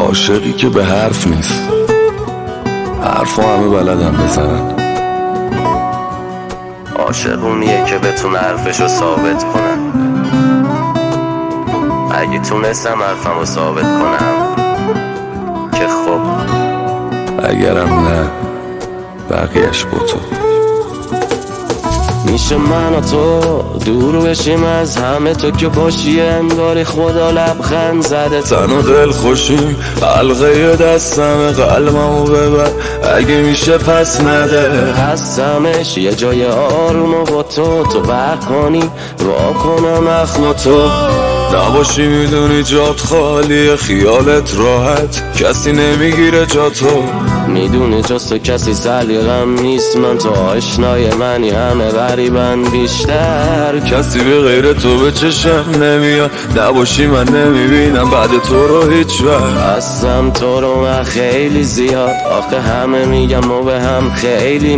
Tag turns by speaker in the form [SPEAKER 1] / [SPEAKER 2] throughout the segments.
[SPEAKER 1] عاشقی که به حرف نیست، حرفا همه بلدن بزنن.
[SPEAKER 2] عاشق اونیه که بتونه حرفشو ثابت کنه. اگه تونستم حرفمو ثابت کنم که خب،
[SPEAKER 1] اگرم نه بقیهش با تو.
[SPEAKER 2] میشه من و تو دور بشیم از همه، تو که باشی انگاری خدا لبخند زده.
[SPEAKER 1] تن و دل خوشیم، حلقه دستم قلبمو ببر اگه میشه پس نده.
[SPEAKER 2] هستمش یه جای آروم و با تو بر کنی وا کنم اخم تو.
[SPEAKER 1] نباشی میدونی جات خالیه، خیالت راحت کسی نمیگیره جا تو.
[SPEAKER 2] میدونی جز تو کسی سلیقم نیست، من تو آشنای منی همه غریبن بیشتر.
[SPEAKER 1] کسی به غیر تو به چشم نمیاد، نباشی من نمیبینم بعد تو رو هیچ وقت.
[SPEAKER 2] هستم تو رو من خیلی زیاد، آخه همه میگم و به هم خیلی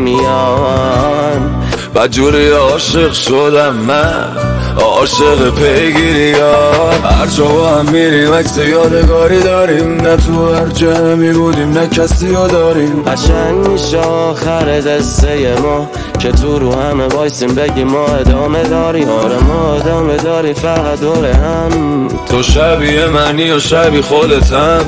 [SPEAKER 2] میان.
[SPEAKER 1] بدجوری عاشق شدم من، عاشق پیگیری ها. هر جا با هم میریم عکس یادگاری داریم، نه تو هر جمعی بودیم نه کسی رو داریم.
[SPEAKER 2] قشنگ میشه آخر دسته ما که تو رو همه وایسیم بگیم ما ادامه داریم. آره ما ادامه داریم فقط دور هم.
[SPEAKER 1] تو شبیه منی و شبیه خودتم،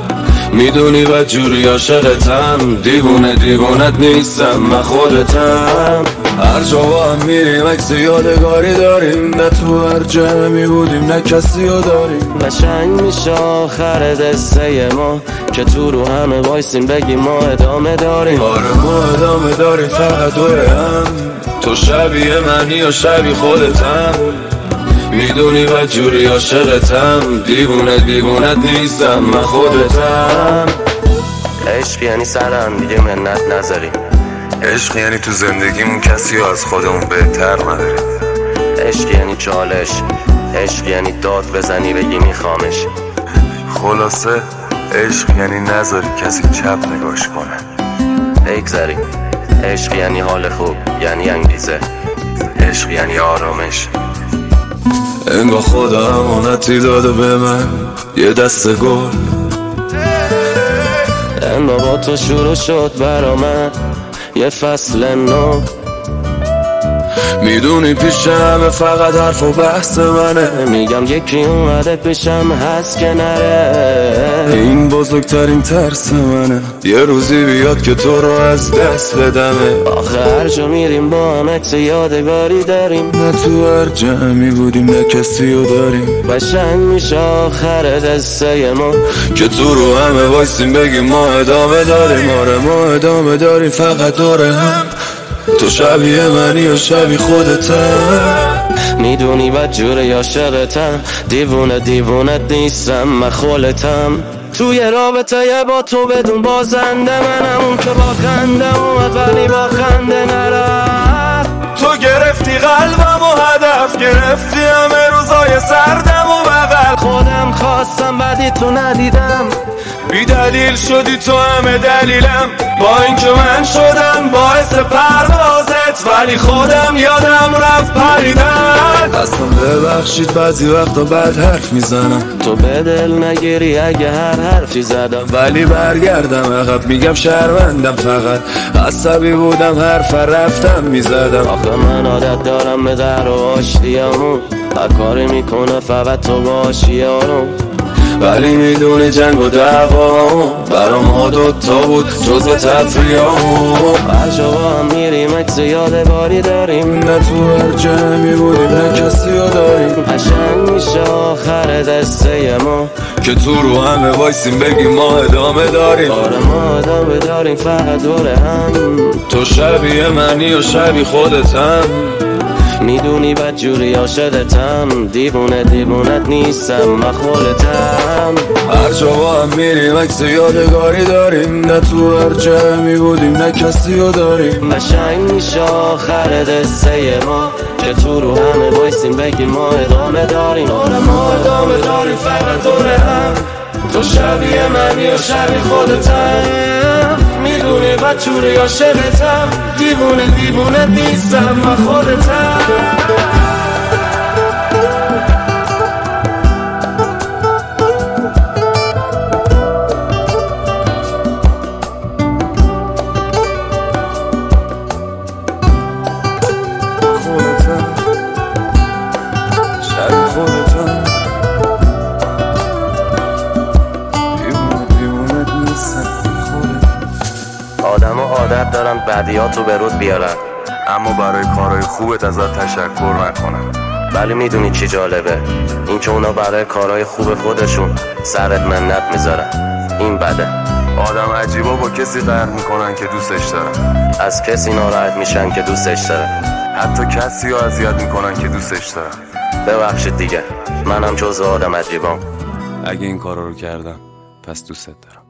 [SPEAKER 1] میدونی بدجوری عاشقتم. دیوونه دیوونت نیستم من خودتم. هر جا با هم میریم عکس یادگاری داریم، نه تو هر جمعی بودیم نه کسی رو داریم.
[SPEAKER 2] قشنگ میشه آخر دسته ما که تو رو همه وایسیم بگیم ما ادامه داریم.
[SPEAKER 1] آره ما ادامه داریم فقط دور هم. تو شبیه منی و شبیه خودتم، میدونی بدجوری عاشقتم. دیوونه دیوونت نیستم من خودتم.
[SPEAKER 2] عشق یعنی سر هم دیگه منت نذاریم.
[SPEAKER 1] عشق یعنی تو زندگیمون کسی رو از خودمون بهتر نداریم.
[SPEAKER 2] عشق یعنی چالش، عشق یعنی داد بزنی بگی میخوامش.
[SPEAKER 1] خلاصه عشق یعنی نذاری کسی چپ نگاش کنه.
[SPEAKER 2] بگذاریم. عشق یعنی حال خوب، یعنی انگیزه. عشق یعنی آرامش.
[SPEAKER 1] انگار خدا امانتی داده به من یه دسته گل.
[SPEAKER 2] انگار با تو شروع شد برا من یه فصل نو.
[SPEAKER 1] میدونی پیش همه فقط حرف و بحث منه.
[SPEAKER 2] میگم یکی اومده پیشم هست که نره.
[SPEAKER 1] این بزرگترین ترس منه، یه روزی بیاد که تو رو از دست بدمه.
[SPEAKER 2] آخه هر جا میریم با هم عکس یادگاری داریم،
[SPEAKER 1] نه تو هر جمعی بودیم نه کسی رو داریم.
[SPEAKER 2] قشنگ میشه آخر دسته ما
[SPEAKER 1] که تو رو همه وایسیم بگیم ما ادامه داریم. آره ما ادامه داریم فقط دور هم. تو شبیه منی و شبیه خودتم،
[SPEAKER 2] میدونی بدجوری عاشقتم. دیوونه دیوونت نیستم من خودتم. توی رابطه با تو بدون بازنده منم، اون که با خنده اومد ولی با خنده نرفت.
[SPEAKER 1] تو گرفتی قلبم و هدف گرفتی همه روزای سردم و بغل.
[SPEAKER 2] خودم خواستم بعدی تو ندیدم،
[SPEAKER 1] بی دلیل شدی تو همه دلیلم. با اینکه من شدم باعث پروازت، ولی خودم یادم رفت پریدن. اصلا ببخشید بعضی وقتا بد حرف میزنم،
[SPEAKER 2] تو به دل نگیری اگه هر حرفی زدم.
[SPEAKER 1] ولی برگردم عقب میگم شرمندم. فقط عصبی بودم حرف رفتم میزدم.
[SPEAKER 2] آخه من عادت دارم به در و آشتیامون، هر کاری میکنه فقط تو باشی یارم.
[SPEAKER 1] ولی میدونی جنگ و دعوا برا ما دوتا بود جزو تفریحامون.
[SPEAKER 2] هر جا با هم میریم عکس یادگاری داریم،
[SPEAKER 1] نه تو هر جمعی بودیم نه کسی رو داریم.
[SPEAKER 2] قشنگ میشه آخر دسته ما
[SPEAKER 1] که تو رو همه وایسیم بگیم ما ادامه داریم.
[SPEAKER 2] آره ما ادامه داریم فقط دور هم.
[SPEAKER 1] تو شبیه منی و شبیه خودتم،
[SPEAKER 2] میدونی بدجوری عاشقتم. دیوونه دیوونت نیستم من خودتم.
[SPEAKER 1] هر جا با هم میریم عکس یادگاری داریم، نه تو هر جمعی بودیم نه کسی رو داریم.
[SPEAKER 2] قشنگ میشه آخر دسته ما که تو رو همه وایسیم بگیم ما ادامه داریم. آره ما ادامه داریم فقط دور هم. تو شبیه منی و شبیه خودتم، میدونی بدجوری عاشقتم. دیوونه دیوونه نیستم من خودتم. عادت دارن بدیاتو به رود بیارن،
[SPEAKER 1] اما برای کارهای خوبت ازت تشکر نکنن.
[SPEAKER 2] ولی میدونی چی جالبه؟ این که اونا برای کارهای خوب خودشون سرت منت میذارن. این بده.
[SPEAKER 1] آدم عجیبا با کسی قهر میکنن که دوستش دارن،
[SPEAKER 2] از کسی ناراحت میشن که دوستش دارن،
[SPEAKER 1] حتی کسی رو اذیت میکنن که دوستش دارن.
[SPEAKER 2] ببخشید دیگه، منم جزو آدم عجیبام.
[SPEAKER 1] اگه این کارا رو کردم پس دوستت دارم.